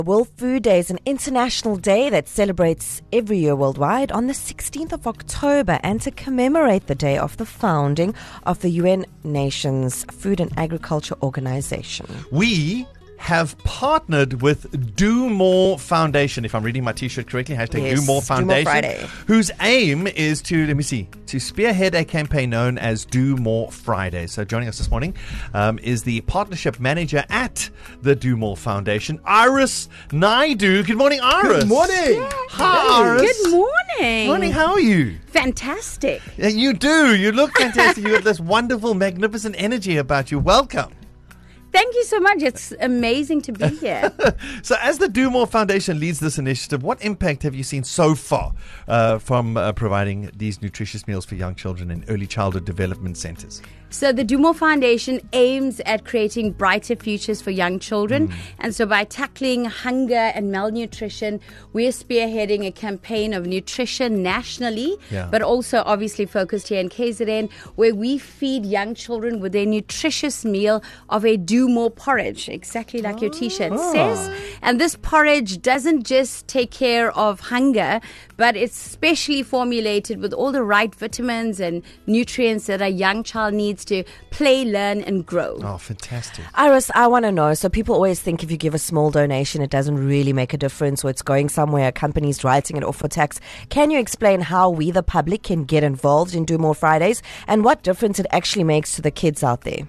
World Food Day is an international day that celebrates every year worldwide on the 16th of October, and to commemorate the day of the founding of the UN Nations Food and Agriculture Organization. We have partnered with Do More Foundation, if I'm reading my t-shirt correctly, hashtag Yes, Do More Foundation, Do More Friday. whose aim is to spearhead a campaign known as Do More Friday. So joining us this morning is the partnership manager at the Do More Foundation, Iris Naidu. Good morning, Iris. Good morning. Hi, Iris. Good morning. Morning, how are you? Fantastic. Yeah, you do. You look fantastic. You have this wonderful, magnificent energy about you. Welcome. Thank you so much. It's amazing to be here. So as the Do More Foundation leads this initiative, what impact have you seen so far from providing these nutritious meals for young children in early childhood development centers? So the Do More Foundation aims at creating brighter futures for young children. And so by tackling hunger and malnutrition, we're spearheading a campaign of nutrition nationally, but also obviously focused here in KZN, where we feed young children with a nutritious meal of a Do More porridge, exactly like your t-shirt says. And this porridge doesn't just take care of hunger, but it's specially formulated with all the right vitamins and nutrients that a young child needs to play, learn, and grow. Oh, fantastic. Iris, I want to know, so people always think if you give a small donation, it doesn't really make a difference, or it's going somewhere, a company's writing it off for tax. Can you explain how we, the public, can get involved in Do More Fridays and what difference it actually makes to the kids out there?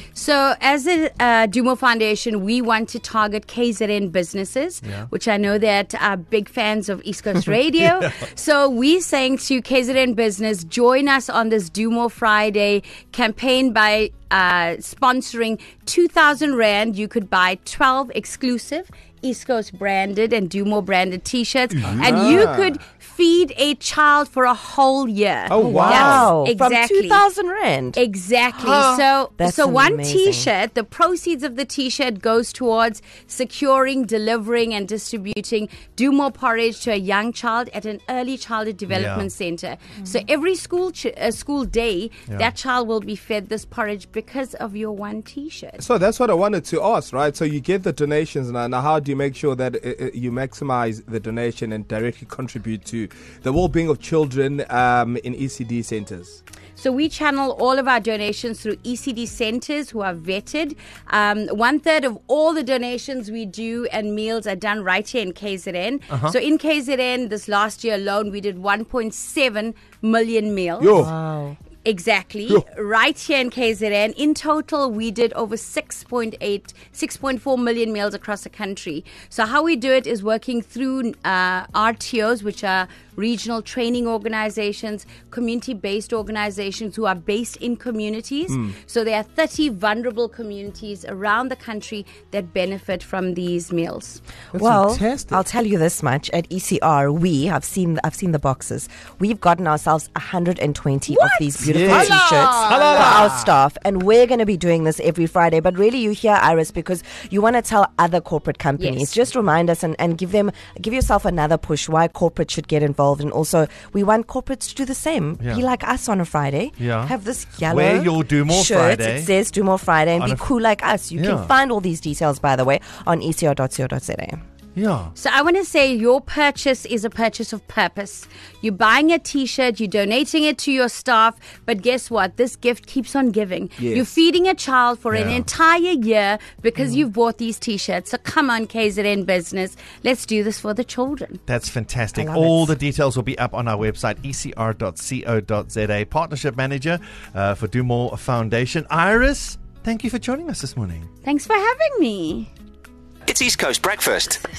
So as a Do More Foundation, we want to target KZN businesses, which I know that are big fans of East Coast Radio. So we're saying to KZN business, join us on this Do More Friday campaign by sponsoring 2,000 Rand. You could buy 12 exclusive East Coast branded and Do More branded t-shirts, and you could feed a child for a whole year. Oh, wow. Yes, exactly. From 2,000 Rand. Exactly. That's So one amazing. t-shirt, the proceeds of the t-shirt goes towards securing, delivering, and distributing Do More porridge to a young child at an early childhood development center. So every school day, that child will be fed this porridge because of your one t-shirt. So that's what I wanted to ask, right? So you get the donations now. Now, how do you make sure that you maximize the donation and directly contribute to the well-being of children in ECD centers? So we channel all of our donations through ECD centers who are vetted. 1/3 of all the donations we do and meals are done right here in KZN. So in KZN, this last year alone, we did 1.7 million meals. Wow. Exactly. Right here in KZN. In total, we did over 6.4 million meals across the country. So how we do it is working through RTOs, which are regional training organizations, community-based organizations who are based in communities. So there are 30 vulnerable communities around the country that benefit from these meals. That's Well, fantastic. I'll tell you this much. At ECR, I've seen the boxes. We've gotten ourselves 120 of these beautiful t-shirts for our staff, and we're going to be doing this every Friday. But really, you hear, Iris, because you want to tell other corporate companies. Yes. Just remind us and give yourself another push why corporate should get involved. And also, we want corporates to do the same. Be like us on a Friday. Have this yellow Wear your Do More shirt. Friday. It says Do More Friday, and On be a cool like us. You can find all these details, by the way, on ecr.co.za. Yeah. So I want to say your purchase is a purchase of purpose. You're buying a t-shirt, you're donating it to your staff, but guess what? This gift keeps on giving. Yes. You're feeding a child for an entire year because you've bought these t-shirts. So come on, KZN business. Let's do this for the children. That's fantastic. I love All it. the details will be up on our website, ecr.co.za. Partnership manager for Do More Foundation, Iris, thank you for joining us this morning. Thanks for having me. It's East Coast Breakfast.